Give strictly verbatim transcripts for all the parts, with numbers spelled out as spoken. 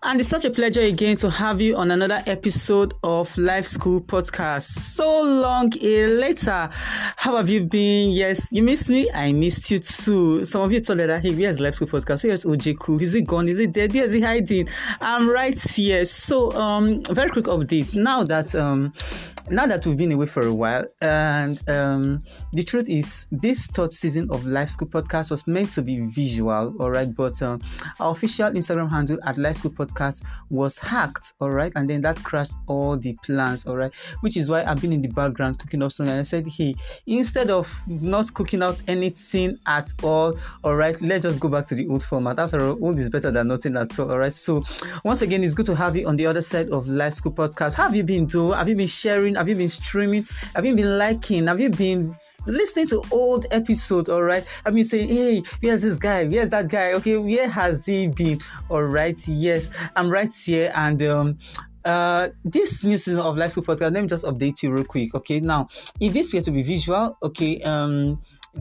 And it's such a pleasure again to have you on another episode of Life School Podcast. So long a later. How have you been? Yes, you missed me. I missed you too. Some of you told me that, hey, where's Life School Podcast? Where's O J Cool? Is it gone? Is it dead? Where is he hiding? I'm right here. So, um, very quick update. Now that um, now that we've been away for a while, and um, the truth is, this third season of Life School Podcast was meant to be visual, all right, but um, our official Instagram handle at Life School Podcast was hacked, all right, and then that crashed all the plans, all right, which is why I've been in the background cooking up something. And I said, hey, instead of not cooking out anything at all, all right, let's just go back to the old format. After all, old is better than nothing at all, all right. So once again, it's good to have you on the other side of Life School Podcast. How have you been doing? Have you been sharing? Have you been streaming? Have you been liking? Have you been listening to old episodes? All right, I mean, saying, hey, where's this guy, where's that guy, okay, where has he been? All right, yes, I'm right here. And um uh this new season of Life School Podcast, let me just update you real quick. Okay, now if this were to be visual, okay, um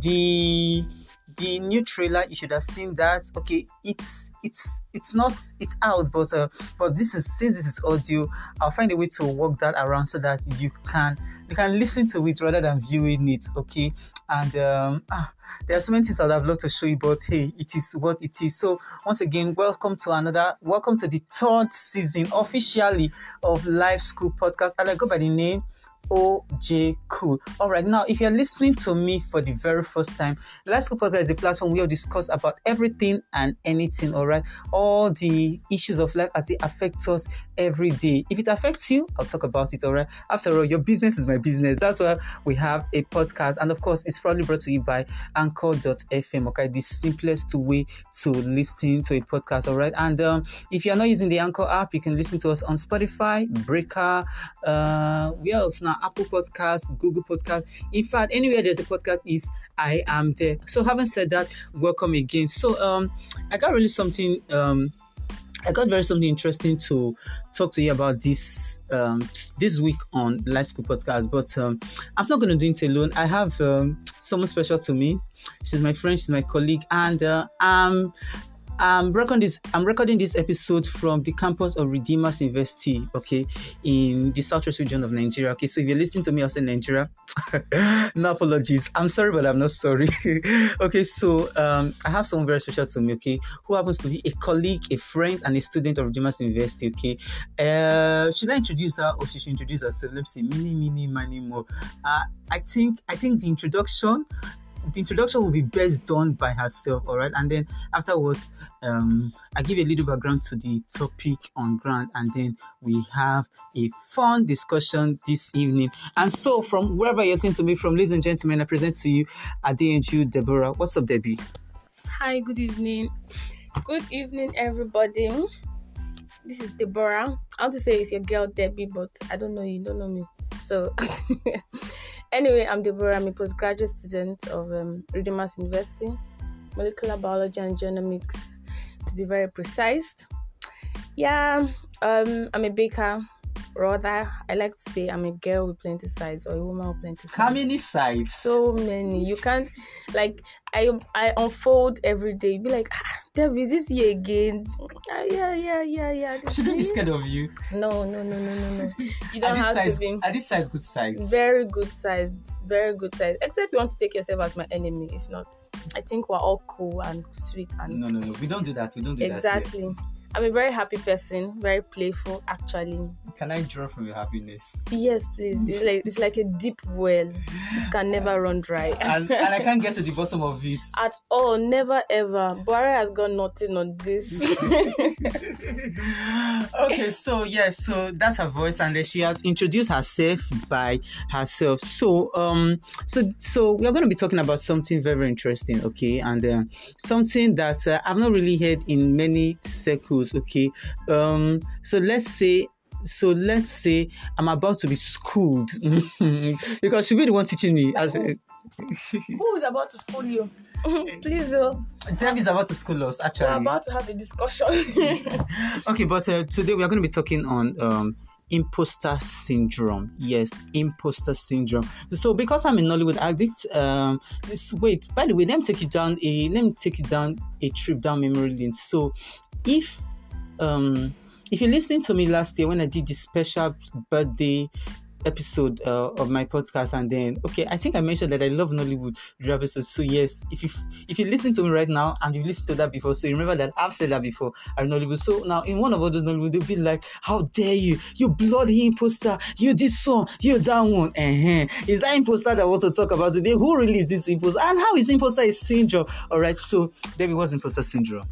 the the new trailer, you should have seen that. Okay, it's it's it's not it's out, but uh but this is since this is audio, I'll find a way to work that around so that you can you can listen to it rather than viewing it. Okay, and um ah, there are so many things I'd have loved to show you, but hey, it is what it is. So once again, welcome to another welcome to the third season officially of Life School Podcast, and I go by the name O J Cool. All right, now if you're listening to me for the very first time, Life School Podcast is a platform where we discuss about everything and anything. All right, all the issues of life as they affect us every day. If it affects you, I'll talk about it. All right, after all, your business is my business. That's why we have a podcast, and of course, it's probably brought to you by Anchor dot f m. Okay, the simplest way to listen to a podcast. All right, and um, if you're not using the Anchor app, you can listen to us on Spotify, Breaker, uh, where else now? Apple Podcasts, Google Podcasts. In fact, anywhere there's a podcast is I am there. So having said that, welcome again. So um, I got really something um. I got very something interesting to talk to you about this um, this week on Life School Podcast, but um, I'm not going to do it alone. I have um, someone special to me. She's my friend, she's my colleague, and uh, I'm I'm recording this. I'm recording this episode from the campus of Redeemers University, okay, in the southwest region of Nigeria. Okay, so if you're listening to me outside Nigeria, no apologies. I'm sorry, but I'm not sorry. Okay, so um, I have someone very special to me, okay, who happens to be a colleague, a friend, and a student of Redeemers University. Okay, uh, should I introduce her or she should introduce herself? Let's see, many, many, many more. Uh, I think, I think the introduction. The introduction will be best done by herself, all right? And then afterwards, um, I give a little background to the topic on ground, and then we have a fun discussion this evening. And so, from wherever you're listening to me from, ladies and gentlemen, I present to you Adeyanju Deborah. What's up, Debbie? Hi, good evening. Good evening, everybody. This is Deborah. I want to say it's your girl, Debbie, but I don't know you, don't know me. So... Anyway, I'm Deborah. I'm a postgraduate student of um, Redeemers University, molecular biology and genomics, to be very precise. Yeah, um, I'm a baker. Rather, I like to say I'm a girl with plenty sides, or a woman with plenty sides. How many sides? So many. You can't, like, I I unfold every day. Be like, ah, Debbie, is this you again? Ah, yeah, yeah, yeah, yeah. Should we be scared of you? No, no, no, no, no, no. You don't are have sides, to be. Are these sides good sides? Very good sides. Very good sides. Except you want to take yourself as my enemy. If not, I think we're all cool and sweet. And no, no, no. We don't do that. We don't do exactly. that. Exactly. I'm a very happy person, very playful, actually. Can I draw from your happiness? Yes, please. It's like it's like a deep well. It can never run dry. and, and I can't get to the bottom of it. At all, never ever. Buhari has got nothing on this. Okay, so yes, yeah, so that's her voice, and then she has introduced herself by herself. So um, so so we are going to be talking about something very interesting, okay, and um, something that uh, I've not really heard in many circles. Okay, um, so let's say, so let's say I'm about to be schooled because she'll be the one teaching me. As a, who is about to school you? Please, uh, Debbie's about to school us. Actually, we're about to have a discussion. Okay, but uh, today we are going to be talking on um. imposter syndrome. Yes, imposter syndrome. So because I'm a Nollywood addict, um, this, wait, by the way, let me take you down a let me take you down a trip down memory lane. So if um if you're listening to me last year when I did this special birthday episode uh, of my podcast, and then okay I think I mentioned that I love Nollywood episodes. So yes, if you if you listen to me right now and you listened to that before, so you remember that I've said that before, I Nollywood. So now in one of all those Nollywood, they'll be like, how dare you, you bloody imposter, you this song, you that one. Uh-huh. Is that imposter that I want to talk about today? Who really is this imposter, and how is imposter a syndrome? All right, so Debbie, what's imposter syndrome?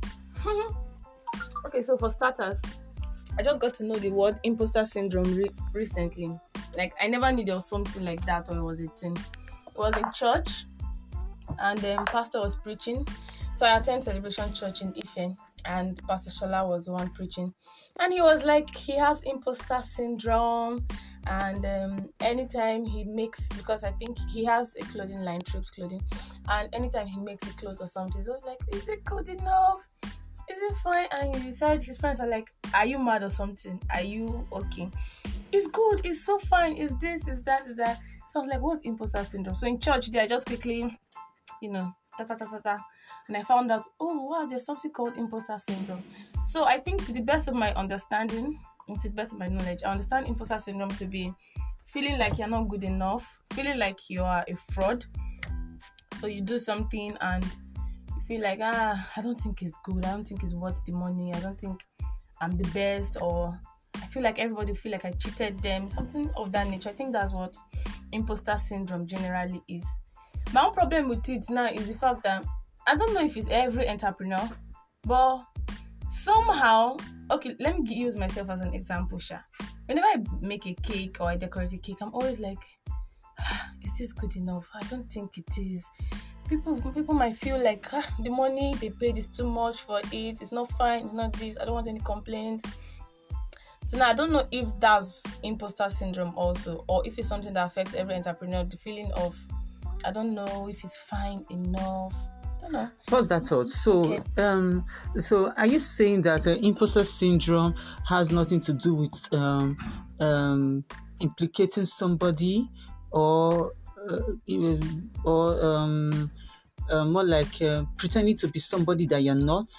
Okay, so for starters, I just got to know the word imposter syndrome re- recently. Like, I never knew there was something like that when I was eighteen. It was in church, and the um, pastor was preaching. So I attended Celebration Church in Ife, and Pastor Shola was the one preaching. And he was like, he has imposter syndrome, and um, anytime he makes, because I think he has a clothing line, Trips Clothing, and anytime he makes a cloth or something, so like, is it good enough? Is it fine? And he decided, his friends are like, are you mad or something? Are you okay? It's good, it's so fine, it's this, it's that, it's that. So I was like, what's imposter syndrome? So in church there, I just quickly, you know, ta ta ta ta ta, and I found out, oh wow, there's something called imposter syndrome. So I think, to the best of my understanding, and to the best of my knowledge, I understand imposter syndrome to be feeling like you're not good enough, feeling like you are a fraud. So you do something and you feel like, ah, I don't think it's good, I don't think it's worth the money, I don't think I'm the best, or I feel like everybody feel like I cheated them, something of that nature. I think that's what imposter syndrome generally is. My own problem with it now is the fact that I don't know if it's every entrepreneur, but somehow, okay, let me use myself as an example, Sha. Whenever I make a cake or I decorate a cake, I'm always like, ah, is this good enough? I don't think it is. People people might feel like, ah, the money they paid is too much for it, it's not fine, it's not this, I don't want any complaints. So now I don't know if that's imposter syndrome also, or if it's something that affects every entrepreneur, the feeling of, I don't know if it's fine enough. I don't know. What's that thought? So, okay. um, so are you saying that uh, imposter syndrome has nothing to do with um, um, implicating somebody, or uh, or um, uh, more like uh, pretending to be somebody that you're not?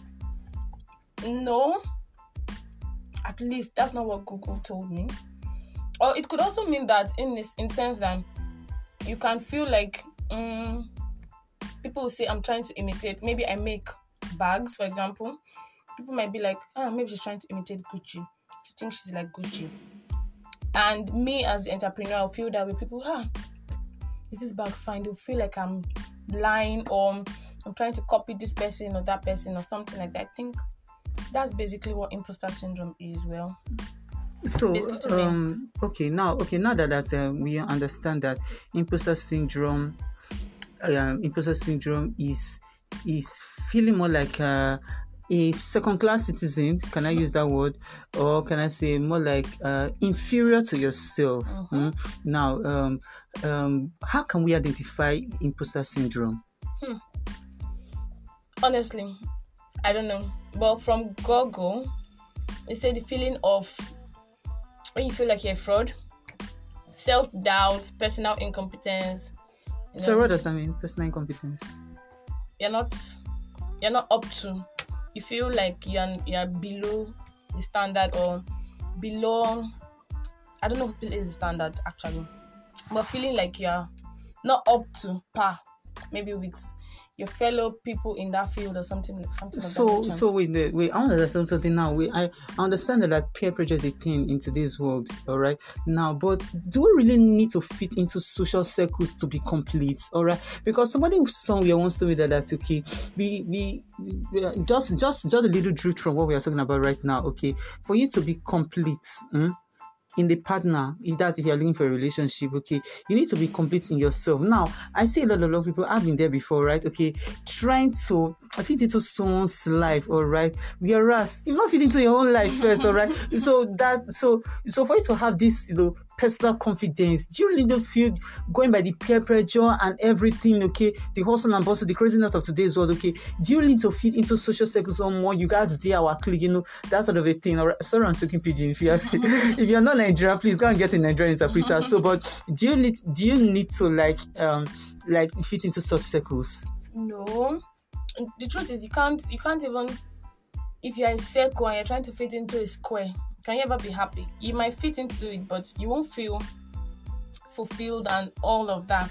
No. At least that's not what Google told me. Or it could also mean that in this, in sense that you can feel like um, people will say I'm trying to imitate. Maybe I make bags, for example. People might be like, ah, maybe she's trying to imitate Gucci. She thinks she's like Gucci. And me as the entrepreneur, I'll feel that way. People, ah, is this bag fine? They'll feel like I'm lying, or I'm trying to copy this person or that person or something like that. I think that's basically what imposter syndrome is. Well, so um okay now okay now that that uh, we understand that imposter syndrome uh, imposter syndrome is is feeling more like uh, a second class citizen, can I use that word, or can I say more like uh, inferior to yourself? Uh-huh. mm? Now um um how can we identify imposter syndrome? hmm. Honestly, I don't know, but from Google, they say the feeling of when you feel like you're a fraud, self-doubt, personal incompetence. You know, so what does that mean, personal incompetence? You're not, you're not up to. You feel like you're you're below the standard, or below. I don't know if it is the standard actually, but feeling like you're not up to par, maybe with your fellow people in that field or something like something like so, that. So wait, wait, wait, I want to understand something now. Wait, I understand that, that peer pressure is a thing in today's world, all right? Now, but do we really need to fit into social circles to be complete, all right? Because somebody somewhere wants to me that that's okay. We, we, we just, just, just a little drift from what we are talking about right now, okay? For you to be complete, hmm? in the partner, if that's if you're looking for a relationship, okay, you need to be complete in yourself. Now, I see a lot, a lot of people have been there before, right? Okay, trying to fit into someone's life, all right. Whereas you not fit into your own life first, all right. So that, so, so for you to have this, you know, personal confidence, do you really don't feel going by the peer pressure and everything, okay, the hustle and bustle, the craziness of today's world, okay, do you need to fit into social circles or more? You guys there, our clique, you know, that sort of a thing. All right, sorry, I'm speaking pidgin. If you're if you're not Nigerian, please go and get a Nigerian interpreter. So, but do you need do you need to like um like fit into such circles? No, the truth is you can't you can't even if you're a circle and you're trying to fit into a square, can you ever be happy? You might fit into it, but you won't feel fulfilled and all of that.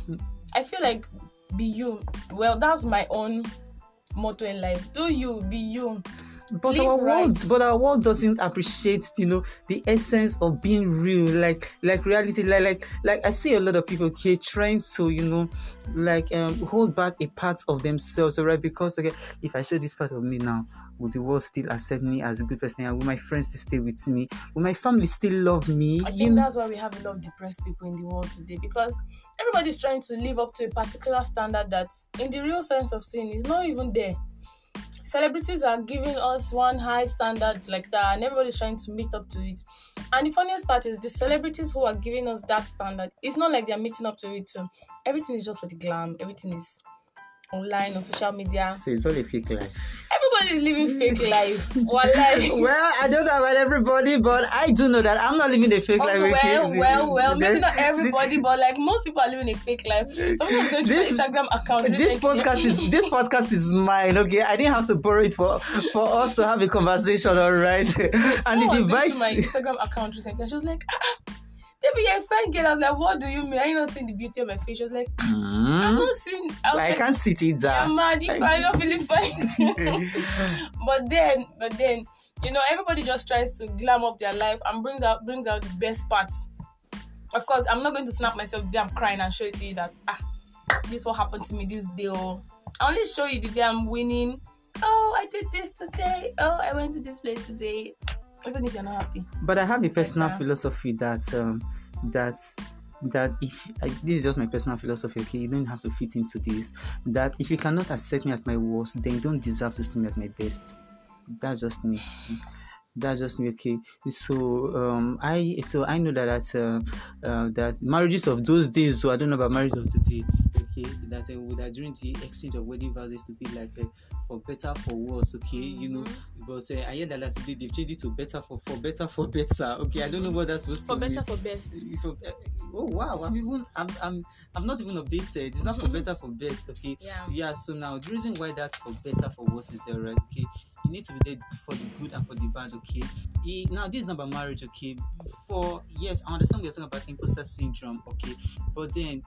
I feel like be you. Well, that's my own motto in life. Do you, be you. But Live our right. world, but our world doesn't appreciate, you know, the essence of being real, like, like reality, like, like, like I see a lot of people here trying to, you know, like, um, hold back a part of themselves, alright? Because okay, if I show this part of me now, will the world still accept me as a good person? And will my friends still stay with me? Will my family still love me? I You think know? that's why we have a lot of depressed people in the world today, because everybody's trying to live up to a particular standard that, in the real sense of things, is not even there. Celebrities are giving us one high standard like that, and everybody's trying to meet up to it. And the funniest part is the celebrities who are giving us that standard, it's not like they're meeting up to it too. Everything is just for the glam. Everything is online on social media. So it's all a fake life. Everybody is living fake life. Wallahi. Well, I don't know about everybody, but I do know that I'm not living a fake Okay, life. well, Okay? well, well, maybe Then- not everybody, but like most people are living a fake life. Someone was going to This- my Instagram account. This recently. podcast is this podcast is mine, okay? I didn't have to borrow it for for us to have a conversation, all right? And Someone the was going device, to my Instagram account recently, and she was like, ah, Debbie, you're a fine girl. I was like, what do you mean? Are you not seeing the beauty of my face? She was like, I'm Hmm? not seeing. I, was I like, can't sit it I'm down. mad. If I'm not feeling fine. but then, but then, you know, everybody just tries to glam up their life and bring out brings out the best parts. Of course, I'm not going to snap myself the day I'm crying and show it to you that ah, this what happened to me this day. Oh, I only show you the day I'm winning. Oh, I did this today. Oh, I went to this place today. Even if you're not happy. But I have a Things like personal that. philosophy that um that that if I, this is just my personal philosophy, okay, you don't have to fit into this. That if you cannot accept me at my worst, then you don't deserve to see me at my best. That's just me. That's just me, okay. So um, I so I know that that uh, uh, that marriages of those days. So I don't know about marriages of today. Okay, that uh, with that during the exchange of wedding vows used to be like uh, for better for worse. Okay, you know. But uh, I hear that, that today they've changed it to better for for better for better. Okay, I don't know what that's supposed For to better, mean. for best. For, uh, oh wow, I'm even I'm I'm I'm not even updated. It's not for better for best. Okay. Yeah. Yeah. So now the reason why that for better for worse is there, right? Okay. You need to be there for the good and for the bad, okay? Eh, now, this is not about marriage, okay? For, yes, I understand we're talking about imposter syndrome, okay? But then,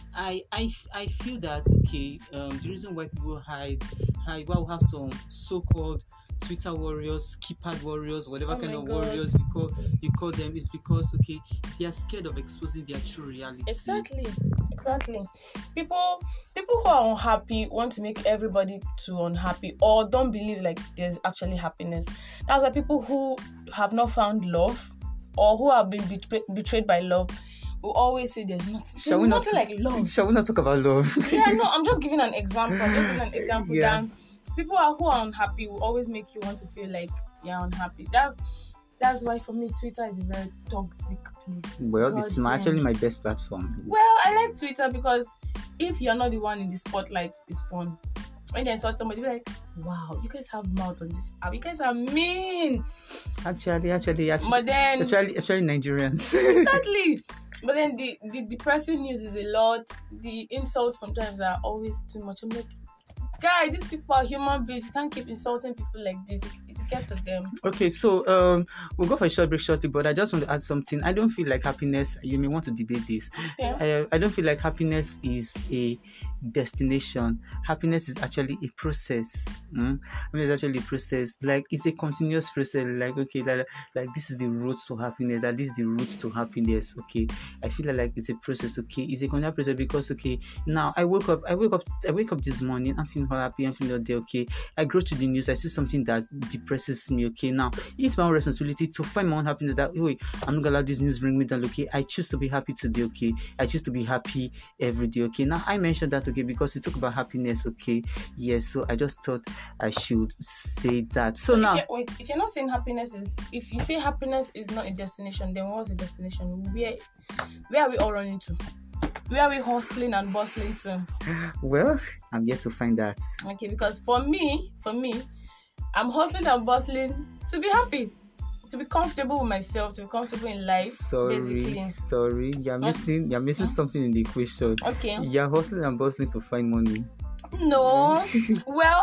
I I, I feel that, okay, um, the reason why people hide, hide, why we have some so-called Twitter warriors, keypad warriors, whatever Oh kind my of God. warriors you call you call them, is because, okay, they are scared of exposing their true reality. Exactly. Exactly. People people who are unhappy want to make everybody too unhappy, or don't believe like there's actually happiness. That's why people who have not found love or who have been betray- betrayed by love will always say there's nothing, there's Shall we not nothing like love. Shall we not talk about love? Yeah, no, I'm just giving an example. I'm just giving an example Yeah. that people are, who are unhappy will always make you want to feel like you're unhappy. That's that's why for me Twitter is a very toxic place. Well, God it's damn. actually my best platform. Well, I like Twitter because if you're not the one in the spotlight, it's fun. When you insult somebody, be like, wow, you guys have mouth on this app. You guys are mean. Actually, actually, actually, But then, especially, especially Nigerians. exactly. But then the, the depressing news is a lot. The insults sometimes are always too much. I'm like, guy, these people are human beings. You can't keep insulting people like this. You, you get to them. Okay, so um, we'll go for a short break shortly, but I just want to add something. I don't feel like happiness, you may want to debate this. Yeah. I, I don't feel like happiness is a destination. Happiness is actually a process. Mm? Happiness is actually a process. Like, it's a continuous process. Like, okay, like, like this is the road to happiness, that this is the route to happiness. Okay, I feel like it's a process. Okay, it's a continuous process because, okay, now I wake up, I wake up, I wake up this morning, I'm feeling happy, I'm feeling okay. Okay, I go to the news, I see something that depresses me. Okay, now it's my own responsibility to find my own happiness. That wait, I'm not gonna allow this news bring me down. Okay, I choose to be happy today. Okay, I choose to be happy every day. Okay, now I mentioned that. Okay, because we talk about happiness. Okay, yes. So I just thought I should say that. So, So now, if you're, wait, if you're not saying happiness is, if you say happiness is not a destination, then what's a destination? Where, where are we all running to? Where are we hustling and bustling to? well, I'm yet to find that. Okay, because for me, for me, I'm hustling and bustling to be happy, to be comfortable with myself, to be comfortable in life, Sorry, basically. sorry, you're missing, you're missing something in the equation. Okay. You're hustling and bustling to find money. No. Well,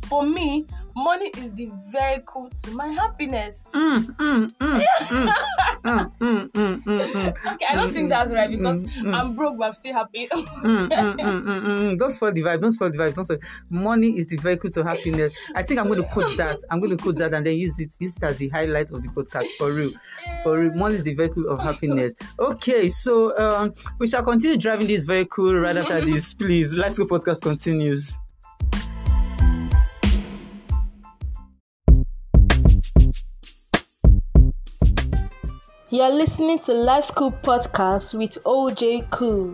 for me, money is the vehicle to my happiness. Mm, mm, mm, mm, mm, mm, mm, mm, Okay, I don't mm, think mm, that's right because mm, mm. I'm broke, but I'm still happy. Mm, mm, mm, mm, mm, mm. Don't spoil the vibe. Don't spoil the vibe. Don't spoil. Money is the vehicle to happiness. I think I'm going to quote that. I'm going to quote that and then use it. Use it as the highlight of the podcast for real. For real. Money is the vehicle of happiness. Okay, so um, we shall continue driving this vehicle right after this. Please, Let's Go Podcast continues. You're listening to Life School Podcast with O J Cool.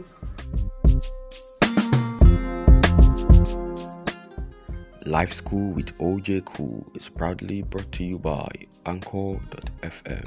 Life School with O J Cool is proudly brought to you by Anchor dot F M.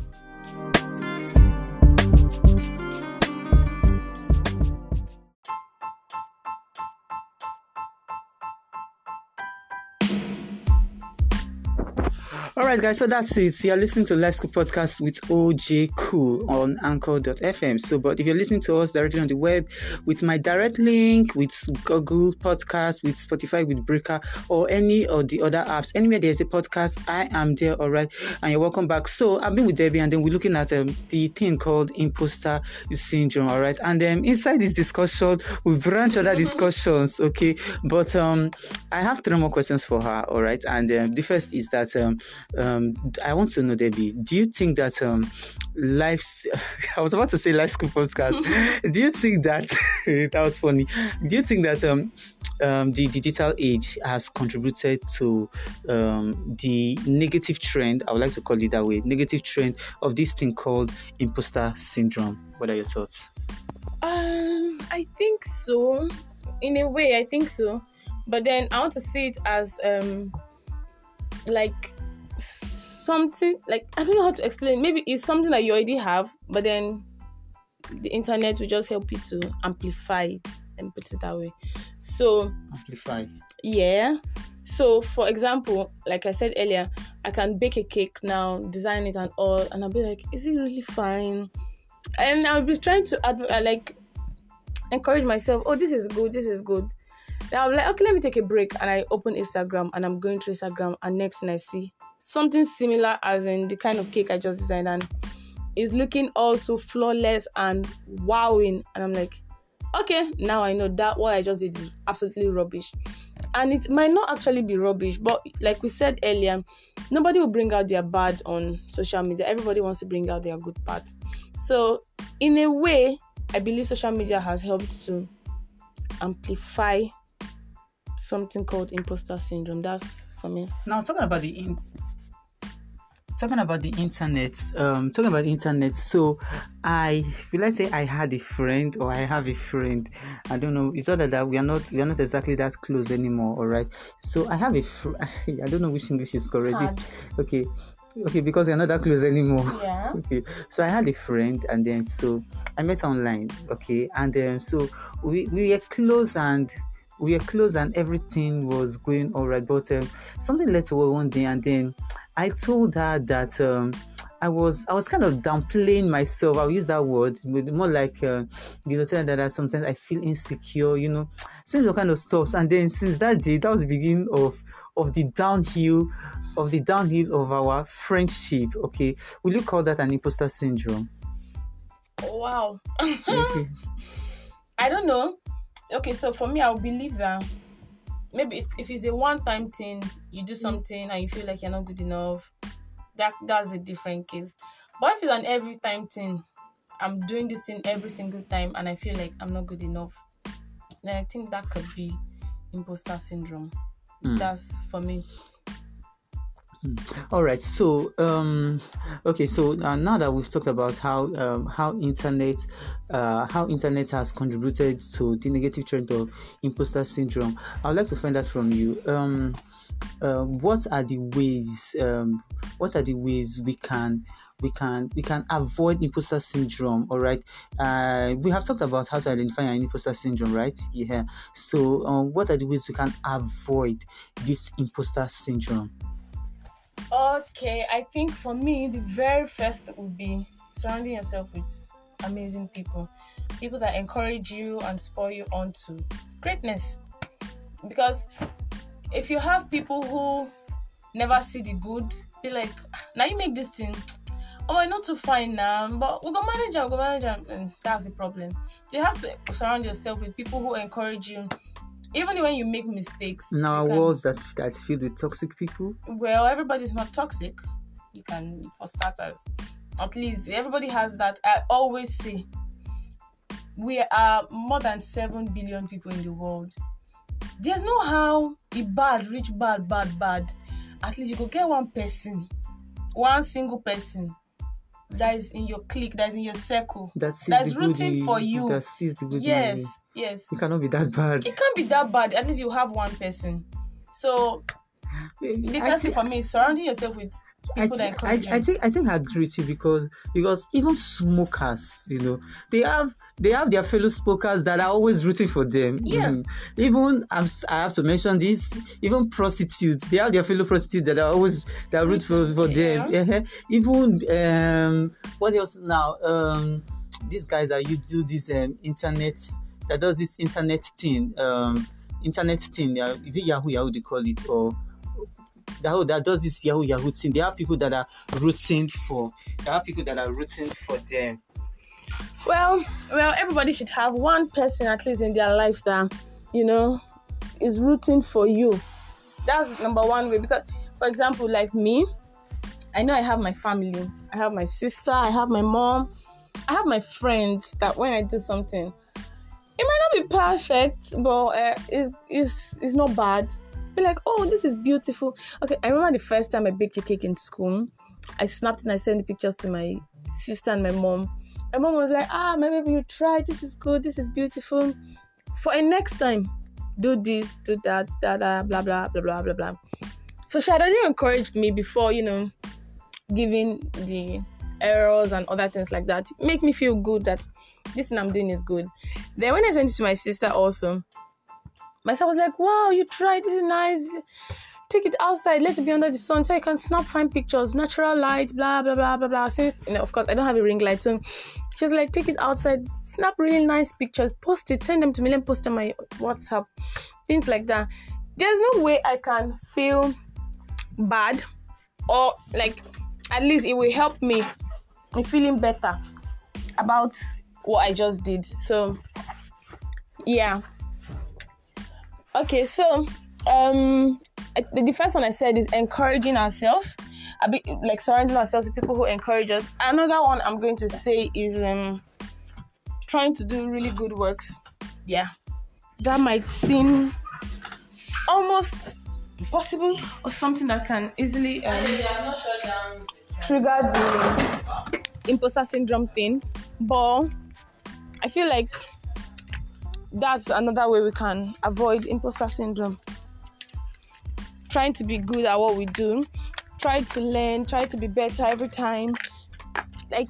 All right, guys, so that's it. You're listening to Life School Podcast with O J Cool on Anchor dot F M. So, but if you're listening to us directly on the web with my direct link, with Google Podcast, with Spotify, with Breaker, or any of the other apps, anywhere there's a podcast, I am there, all right? And you're welcome back. So, I've been with Debbie, and then we're looking at um, the thing called imposter syndrome, all right? And then um, inside this discussion, we branch other discussions, okay? But um, I have three more questions for her, all right? And um, the first is that um, Um, I want to know, Debbie, do you think that um, life's, I was about to say Life School Podcast, do you think that, that was funny, do you think that um, um, the digital age has contributed to um, the negative trend, I would like to call it that way, negative trend of this thing called imposter syndrome? What are your thoughts? Um, I think so. In a way, I think so. But then I want to see it as um, like something like I don't know how to explain. Maybe it's something that you already have, but then the internet will just help you to amplify it and put it that way. So amplify. Yeah. So for example, like I said earlier, I can bake a cake now, design it and all, and I'll be like, is it really fine? And I'll be trying to adv- like encourage myself. Oh, this is good. This is good. Then I'll be like, okay, let me take a break, and I open Instagram and I'm going through Instagram, and next thing I see something similar as in the kind of cake I just designed, and it's looking also flawless and wowing, and I'm like, okay, now I know that what I just did is absolutely rubbish. And it might not actually be rubbish, but like we said earlier, nobody will bring out their bad on social media. Everybody wants to bring out their good part. So in a way, I believe social media has helped to amplify something called imposter syndrome. That's for me. Now talking about the in- talking about the internet, um, talking about the internet. So I will I say I had a friend or I have a friend. I don't know. It's not that we are not we are not exactly that close anymore. All right. So I have a fr- I don't know which English is correct. Hard. Okay. Okay, because we're not that close anymore. Yeah. Okay. So I had a friend, and then so I met her online. Okay, and then so we we were close and. We were close and everything was going all right, but um, something led to one day, and then I told her that um, I was I was kind of downplaying myself. I'll use that word, more like uh, you know, telling that sometimes I feel insecure, you know, similar kind of stuff. And then since that day, that was the beginning of of the downhill of the downhill of our friendship. Okay, will you call that an imposter syndrome? Wow. Okay. I don't know. Okay, so for me, I would believe that maybe if it's a one-time thing, you do something and you feel like you're not good enough, that that's a different case. But if it's an every time thing, I'm doing this thing every single time and I feel like I'm not good enough, then I think that could be imposter syndrome. Mm. That's for me. All right. So, um, okay. So uh, now that we've talked about how um, how internet uh, how internet has contributed to the negative trend of imposter syndrome, I would like to find out from you. Um, uh, what are the ways? Um, what are the ways we can we can we can avoid imposter syndrome? All right. Uh, we have talked about how to identify an imposter syndrome, right? Yeah. So, um, what are the ways we can avoid this imposter syndrome? Okay, I think for me, the very first would be surrounding yourself with amazing people. People that encourage you and spur you on to greatness. Because if you have people who never see the good, be like, now you make this thing, oh, I not too fine now, but we'll go manage and we'll go manage and, and that's the problem. You have to surround yourself with people who encourage you, even when you make mistakes. In our you can- world that that's filled with toxic people. Well, everybody's not toxic. You can, for starters, at least everybody has that. I always say, we are more than seven billion people in the world. There's no how a bad, rich, bad, bad, bad. At least you could get one person, one single person that is in your clique, that is in your circle, That sees that's the good rooting in- for you. That sees the good in Yes, you. yes. It cannot be that bad. It can't be that bad. At least you have one person. So the I first thing thi- for me is surrounding yourself with I, people that thi- encourage I, I you. think I think I agree with you because because even smokers, you know, they have they have their fellow smokers that are always rooting for them. Yeah. Mhm. Even I'm, s- I have to mention this. Even prostitutes, they have their fellow prostitutes that are always that root for, for them. Yeah. Yeah. Even um, what else now? Um, these guys that you do this um, internet that does this internet thing. Um, internet thing. Yeah, is it Yahoo? Yahoo they call it or that, that does this Yahoo Yahoo thing. They have people that are rooting for. They have people that are rooting for them. Well, well, everybody should have one person at least in their life that, you know, is rooting for you. That's number one way. Because, for example, like me, I know I have my family. I have my sister. I have my mom. I have my friends that when I do something, it might not be perfect, but uh, it's, it's, it's not bad. Be like, oh, this is beautiful. Okay, I remember the first time I baked a cake in school. I snapped and I sent the pictures to my sister and my mom. My mom was like, ah, my baby, you tried. This is good. This is beautiful. For a next time, do this, do that, da da, blah blah blah blah blah blah. So she had already encouraged me before, you know, giving the errors and other things like that. Make me feel good that this thing I'm doing is good. Then when I sent it to my sister also, my sister was like, wow, you tried. This is nice. Take it outside, let it be under the sun so you can snap fine pictures, natural light, blah blah blah blah blah. Since, you know, of course I don't have a ring light, so she was like, take it outside, snap really nice pictures, post it, send them to me, let me post on my WhatsApp, things like that. There's no way I can feel bad, or like at least it will help me in feeling better about what I just did. So yeah. Okay, so um the first one I said is encouraging ourselves, a bit like surrounding ourselves with people who encourage us. Another one I'm going to say is um trying to do really good works. Yeah, that might seem almost impossible or something that can easily um, trigger the imposter syndrome thing, but I feel like that's another way we can avoid imposter syndrome. Trying to be good at what we do, try to learn, try to be better every time. Like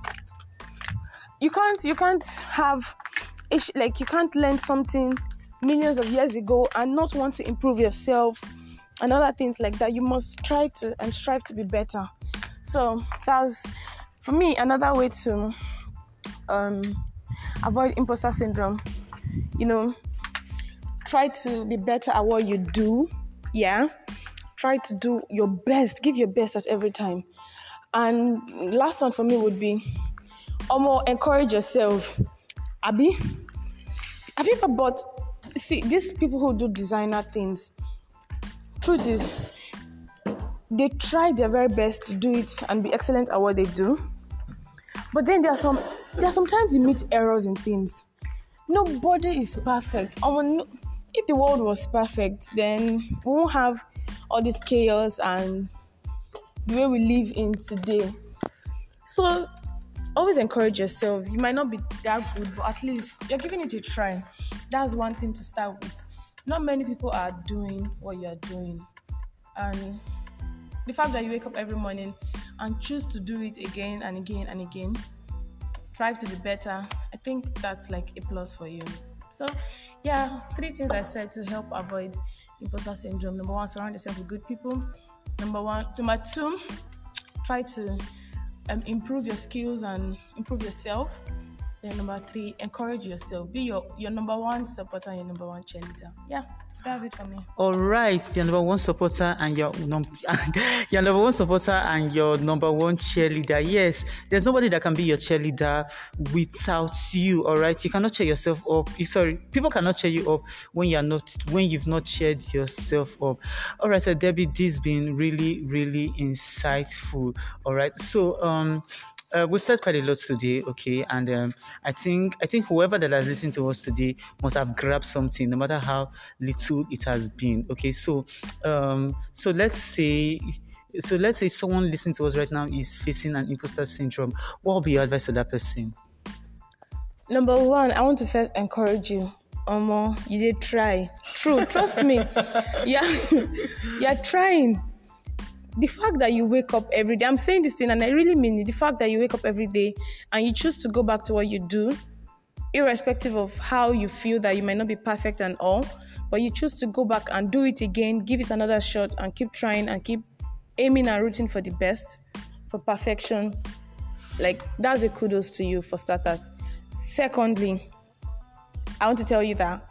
you can't, you can't have, like you can't learn something millions of years ago and not want to improve yourself and other things like that. You must try to and strive to be better. So that's for me another way to um, avoid imposter syndrome. You know, try to be better at what you do. Yeah. Try to do your best. Give your best at every time. And last one for me would be, almost encourage yourself. Abi, have you ever bought? See, these people who do designer things. Truth is, they try their very best to do it and be excellent at what they do. But then there are some, there are sometimes you meet errors in things. Nobody is perfect. If the world was perfect, then we won't have all this chaos and the way we live in today. So always encourage yourself. You might not be that good, but at least you're giving it a try. That's one thing to start with. Not many people are doing what you're doing, and the fact that you wake up every morning and choose to do it again and again and again, strive to be better, I think that's like a plus for you. So yeah, three things I said to help avoid imposter syndrome. Number one, surround yourself with good people. Number one, number two, try to um, improve your skills and improve yourself. Then number three, encourage yourself. Be your, your number one supporter and your number one cheerleader. Yeah, so that's it for me. All right, your number one supporter and your num- your number one supporter and your number one cheerleader. Yes, there's nobody that can be your cheerleader without you. All right, you cannot cheer yourself up. Sorry, people cannot cheer you up when you're not when you've not cheered yourself up. All right, so Debbie, this has been really, really insightful. All right, so um. Uh, we said quite a lot today, okay, and um, I think I think whoever that has listened to us today must have grabbed something, no matter how little it has been. Okay, so um, so let's say so let's say someone listening to us right now is facing an imposter syndrome. What will be your advice to that person? Number one, I want to first encourage you. Omo, you did try. True, trust me. Yeah, you're trying. The fact that you wake up every day, I'm saying this thing and I really mean it, the fact that you wake up every day and you choose to go back to what you do, irrespective of how you feel that you might not be perfect and all, but you choose to go back and do it again, give it another shot and keep trying and keep aiming and rooting for the best, for perfection. Like, that's a kudos to you for starters. Secondly, I want to tell you that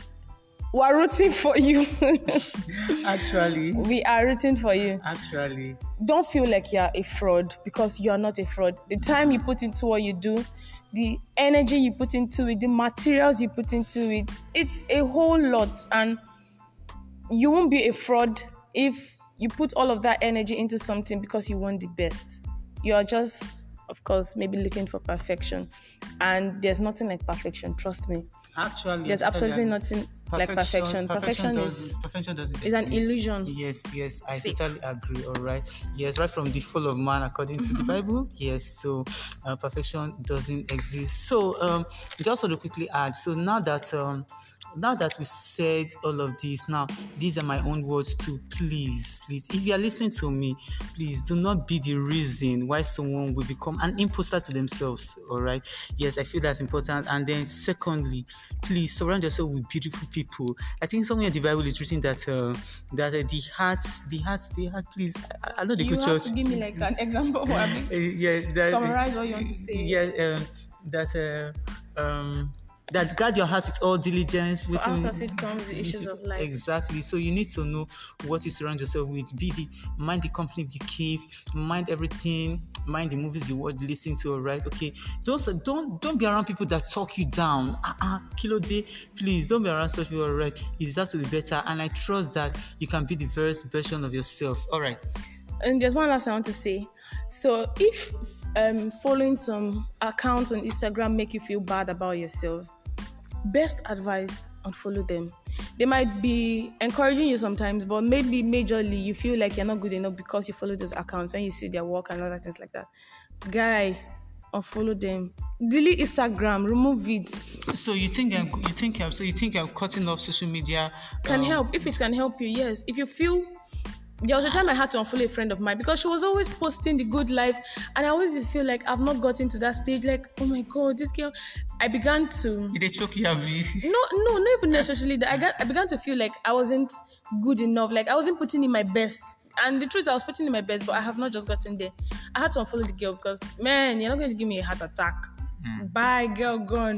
we're rooting for you. Actually. We are rooting for you. Actually. Don't feel like you're a fraud, because you're not a fraud. The time you put into what you do, the energy you put into it, the materials you put into it, it's a whole lot. And you won't be a fraud if you put all of that energy into something because you want the best. You're just, of course, maybe looking for perfection. And there's nothing like perfection, trust me. Actually. There's absolutely yeah. nothing Perfection, like perfection. Perfection, perfection is does, perfection doesn't is an exist. illusion. Yes, yes, I Fake. totally agree. All right, yes, right from the fall of man, according to the Bible. Yes, so uh, perfection doesn't exist. So um, just to quickly add. So now that um. Now that we said all of this, now these are my own words too. Please, please, if you are listening to me, please do not be the reason why someone will become an imposter to themselves. All right. Yes, I feel that's important. And then, secondly, please surround yourself with beautiful people. I think somewhere in the Bible is written that uh, that uh, the hearts, the hearts, the heart. Please, I, I know the You good have church. to give me like an example. Of what I mean. Uh, yeah, that, Summarize what you want to say. Yeah, um, that uh, um. that guard your heart with all diligence. But out of it comes the issues of life. Exactly. So you need to know what you surround yourself with. Be the mind the company you keep, mind everything, mind the movies you watch, listening to. All right, okay. Don't don't don't be around people that talk you down. Ah uh-uh, kilo day, please don't be around such people. All right, you deserve to be better, and I trust that you can be the best version of yourself. All right. And there's one last thing I want to say. So if um, following some accounts on Instagram make you feel bad about yourself, best advice, unfollow them. They might be encouraging you sometimes, but maybe majorly you feel like you're not good enough because you follow those accounts when you see their work and other things like that. Guy, unfollow them. Delete Instagram, remove it. So you think I'm, you think I'm, so you think I'm cutting off social media can um, help if it can help you. Yes, if you feel. There was a time I had to unfollow a friend of mine because she was always posting the good life, and I always just feel like I've not gotten to that stage. Like, oh my God, this girl. I began to. Did they choke you, Abby? No, no, not even necessarily that. I got. I began to feel like I wasn't good enough. Like I wasn't putting in my best. And the truth, I was putting in my best, but I have not just gotten there. I had to unfollow the girl because, man, you're not going to give me a heart attack. Mm. Bye, girl, gone.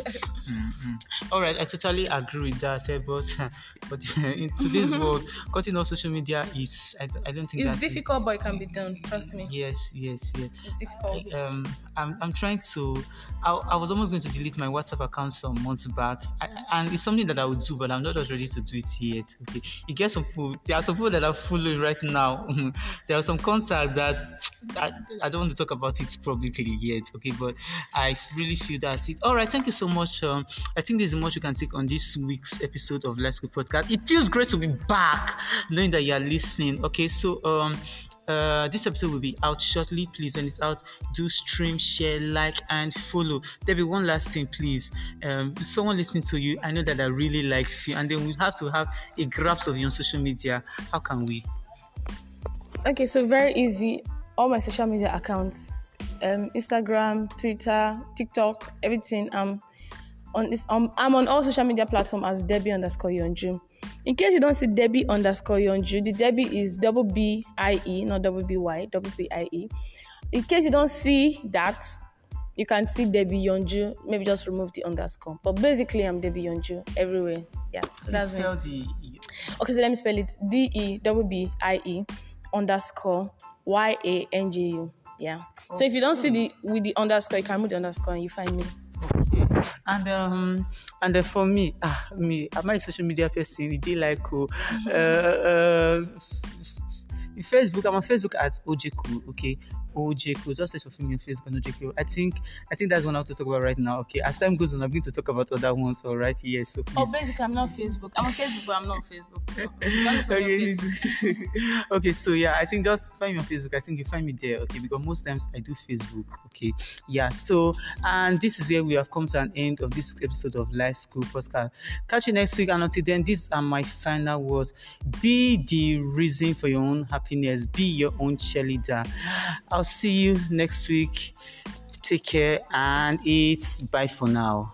mm-hmm. All right, I totally agree with that. Eh, but but in today's world, cutting off social media is, I, I don't think it's that's difficult, it. But it can be done. Trust me. Yes, yes, yes. It's difficult. I, um, I'm I'm trying to. I, I was almost going to delete my WhatsApp account some months back, I, and it's something that I would do, but I'm not just ready to do it yet. Okay, you get some people. There are some people that are following right now. There are some contacts that I, I don't want to talk about it publicly yet. Okay, but I really feel that's it. All right, thank you so much. Um, I think there's much you can take on this week's episode of Let's Go Podcast. It feels great to be back, knowing that you are listening. Okay, so um. Uh, this episode will be out shortly. Please, when it's out, do stream, share, like, and follow. There'll be one last thing, please. Um, someone listening to you, I know that I really likes you, and then we have to have a grasp of you on social media. How can we? Okay, so very easy. All my social media accounts, um, Instagram, Twitter, TikTok, everything. Um, on this, um, I'm on all social media platforms as Debbie underscore Yonju. In case you don't see Debbie underscore Yonju, the Debbie is double B I E, not double B Y, double B I E. In case you don't see that, you can see Debbie Yonju. Maybe just remove the underscore. But basically, I'm Debbie Yonju everywhere. Yeah. So that's spell me. the. Okay, so let me spell it. D E B B I E underscore Y A N J U. Yeah. Okay. So if you don't see the with the underscore, you can remove the underscore and you find me. Okay. And um and then for me, ah me, am I a social media person? It be like oh, uh, uh Facebook, I'm on Facebook at O J Cool, okay. O J Cool, just search for me on Facebook and O J Cool. I think I think that's one I have to talk about right now. Okay, as time goes on, I'm going to talk about other ones. All right, yes. So please. Oh, basically, I'm not on Facebook. I'm on Facebook, but I'm not on Facebook. So okay. Facebook. Okay, so yeah, I think just find me on Facebook. I think you find me there. Okay, because most times I do Facebook. Okay, yeah. So and this is where we have come to an end of this episode of Life School Podcast. Catch you next week, and until then, these are my final words. Be the reason for your own happiness. Be your own cheerleader. I'll see you next week. Take care and it's bye for now.